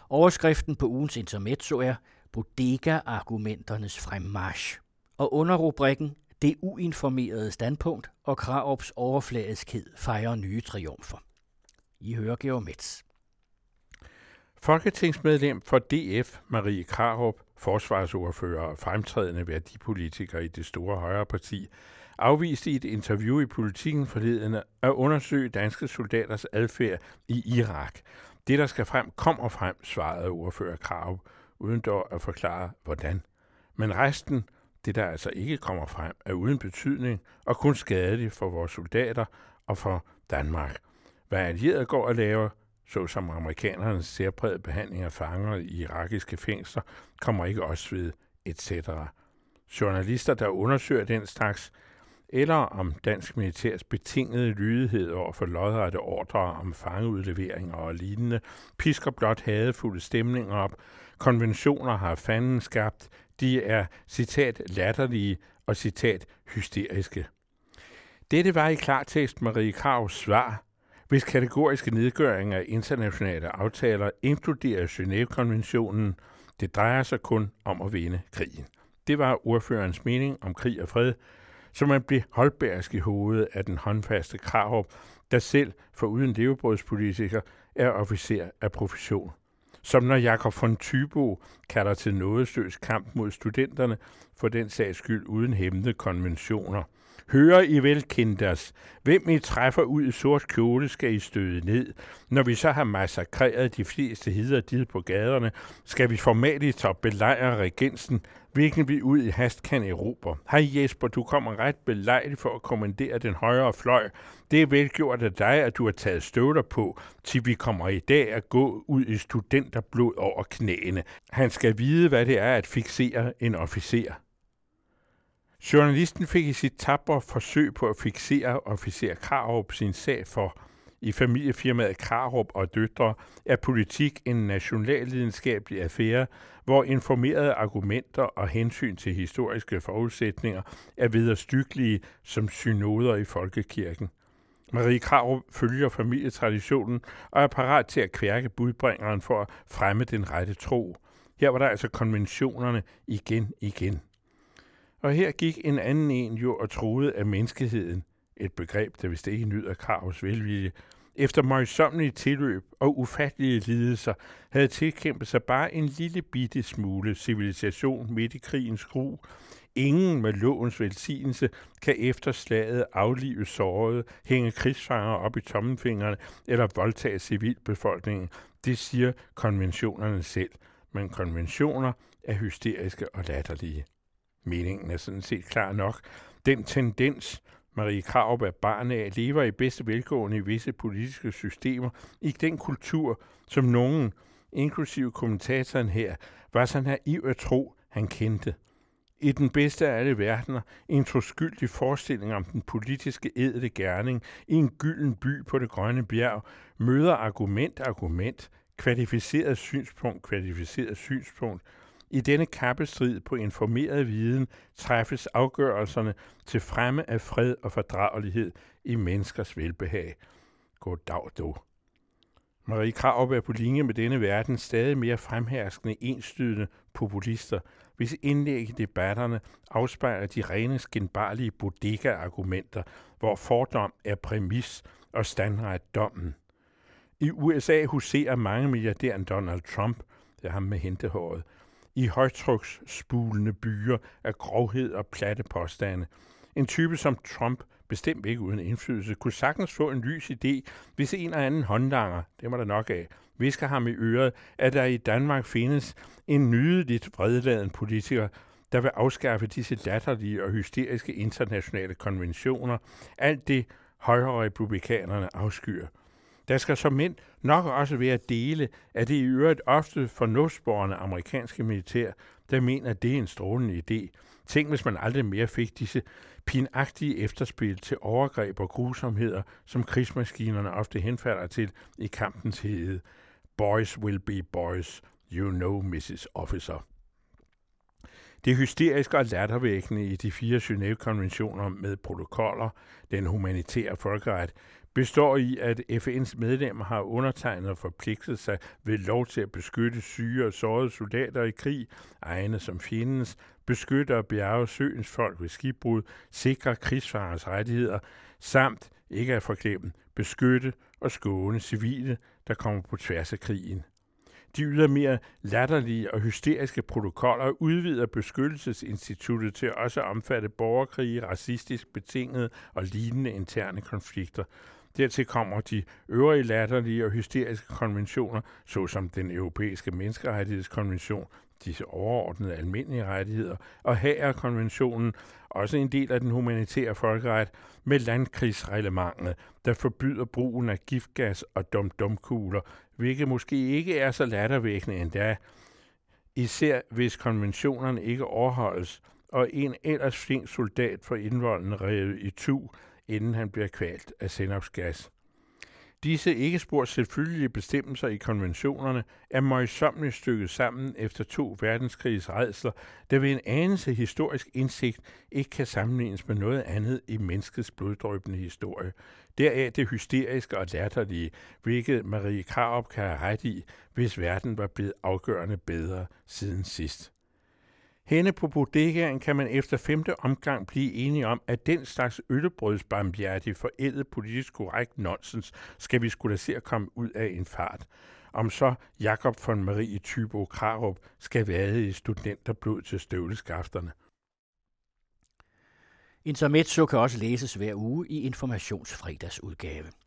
Overskriften på ugens intermezzo er Bodega-argumenternes fremmarch. Og underrubrikken Det uinformerede standpunkt og Krarups overfladiskhed fejrer nye triumfer. I hører Georg Metz. Folketingsmedlem for DF, Marie Krarup, forsvarsordfører og fremtrædende værdipolitiker i det store højreparti, afviste i et interview i Politiken forleden at undersøge danske soldaters adfærd i Irak. Det, der skal frem, kommer frem, svarede ordfører Krarup, uden dog at forklare, hvordan. Men resten, det der altså ikke kommer frem, er uden betydning og kun skadeligt for vores soldater og for Danmark. Hvad allierede går at lave, såsom amerikanernes særprægede behandling af fanger i irakiske fængsler, kommer ikke også ved, etc. Journalister, der undersøger den slags, eller om dansk militærs betingede lydighed over for lodrette ordre om fangeudleveringer og lignende, pisker blot hadefulde stemninger op. Konventioner har fanden skabt. De er, citat, latterlige og, citat, hysteriske. Dette var i klartekst Marie Krarups svar, hvis kategoriske nedgøringer af internationale aftaler inkluderer Genève-konventionen. Det drejer sig kun om at vinde krigen. Det var ordførerens mening om krig og fred, så man blev holdbærsk i hovedet af den håndfaste Krarup, der selv, foruden levebrødspolitiker, er officer af profession. Som når Jakob von Thybo kalder til nådesløs kamp mod studenterne, for den sags skyld uden hæmmende konventioner. Hører I vel, kinders, hvem I træffer ud i sort kjole, skal I støde ned. Når vi så har massakreret de fleste hider på gaderne, skal vi formaligt op belejre regensen, hvilken vi ud i hast kan erobre. Hej Jesper, du kommer ret belejligt for at kommandere den højre fløj. Det er velgjort af dig, at du har taget støvler på, til vi kommer i dag at gå ud i studenterblod over knæene. Han skal vide, hvad det er at fiksere en officer. Journalisten fik i sit tapre forsøg på at fiksere officer Krarup sin sag for. I familiefirmaet Krarup og Døtre er politik en nationalvidenskabelig affære, hvor informerede argumenter og hensyn til historiske forudsætninger er vederstyggelige som synoder i folkekirken. Marie Krarup følger familietraditionen og er parat til at kværke budbringeren for at fremme den rette tro. Her var der altså konventionerne igen. Og her gik en anden en jo og troede af menneskeheden, et begreb, der vist ikke nyder Krarups velvilje, efter møjsommelige tilløb og ufattelige lidelser, havde tilkæmpet sig bare en lille bitte smule civilisation midt i krigens gru. Ingen med lovens velsignelse kan efter slaget aflive sårede, hænge krigsfanger op i tommelfingrene eller voldtage civilbefolkningen. Det siger konventionerne selv, men konventioner er hysteriske og latterlige. Meningen er sådan set klar nok. Den tendens, Marie Krarup er barn af, lever i bedste velgående i visse politiske systemer, i den kultur, som nogen, inklusive kommentatoren her, var så naiv at tro, han kendte. I den bedste af alle verdener, en troskyldig forestilling om den politiske ædle gerning i en gylden by på det grønne bjerg, møder argument, kvalificeret synspunkt. I denne kappestrid på informeret viden træffes afgørelserne til fremme af fred og fordragelighed i menneskers velbehag. Goddag dog. Marie Krarup er på linje med denne verden stadig mere fremherskende enstydende populister, hvis indlæg i debatterne afspejler de rene skinbarlige bodega-argumenter, hvor fordom er præmis og standret dommen. I USA huserer mange milliardæren Donald Trump, det er ham med hentehåret, i højtryksspulende byer af grovhed og platte påstande. En type som Trump, bestemt ikke uden indflydelse, kunne sagtens få en lys idé, hvis en eller anden håndlanger, det må der nok af, visker ham i øret, at der i Danmark findes en nydeligt vredladen politiker, der vil afskaffe disse latterlige og hysteriske internationale konventioner, alt det højre-republikanerne afskyer. Der skal som mænd nok også være dele af det i øvrigt ofte fornuftsborgende amerikanske militær, der mener, at det er en strålende idé. Tænk, hvis man aldrig mere fik disse pinagtige efterspil til overgreb og grusomheder, som krigsmaskinerne ofte henfalder til i kampens hede. Boys will be boys, you know, Mrs. Officer. Det hysteriske og lattervækkende i de 4 Genève-konventioner med protokoller, den humanitære folkeret, består i, at FN's medlemmer har undertegnet og forpligtet sig ved lov til at beskytte syge og sårede soldater i krig, egne som fjendens, beskytte og bjerge søens folk ved skibbrud, sikre krigsfarers rettigheder, samt, ikke at forglemme, beskytte og skåne civile, der kommer på tværs af krigen. De ydermere latterlige og hysteriske protokoller udvider beskyttelsesinstituttet til også at omfatte borgerkrige, racistisk betingede og lignende interne konflikter. Dertil kommer de øvrige latterlige og hysteriske konventioner, såsom den europæiske menneskerettighedskonvention, disse overordnede almindelige rettigheder, og Haagerkonventionen, også en del af den humanitære folkeret, med landkrigsreglementet, der forbyder brugen af giftgas og dum-dum-kugler, hvilket måske ikke er så lattervækkende endda, især hvis konventionerne ikke overholdes, og en ellers flink soldat får indvolden revet itu, inden han bliver kvalt af sennepsgas. Disse ikke spor selvfølgelige bestemmelser i konventionerne er møjsommeligt stykket sammen efter 2 verdenskrigs rædsler, der ved en anelse historisk indsigt ikke kan sammenlignes med noget andet i menneskets bloddrøbende historie. Deraf det hysteriske og latterlige, hvilket Marie Krarup kan have ret i, hvis verden var blevet afgørende bedre siden sidst. Henne på bodegaen kan man efter 5. omgang blive enige om, at den slags øllebrødsbarmhjertige forældet politisk korrekt nonsens skal vi skulle se at komme ud af en fart. Om så Jakob von Marie Thybo Krarup skal vade i studenterblod til støvleskafterne. Intermezzo kan også læses hver uge i Informationsfredagsudgave.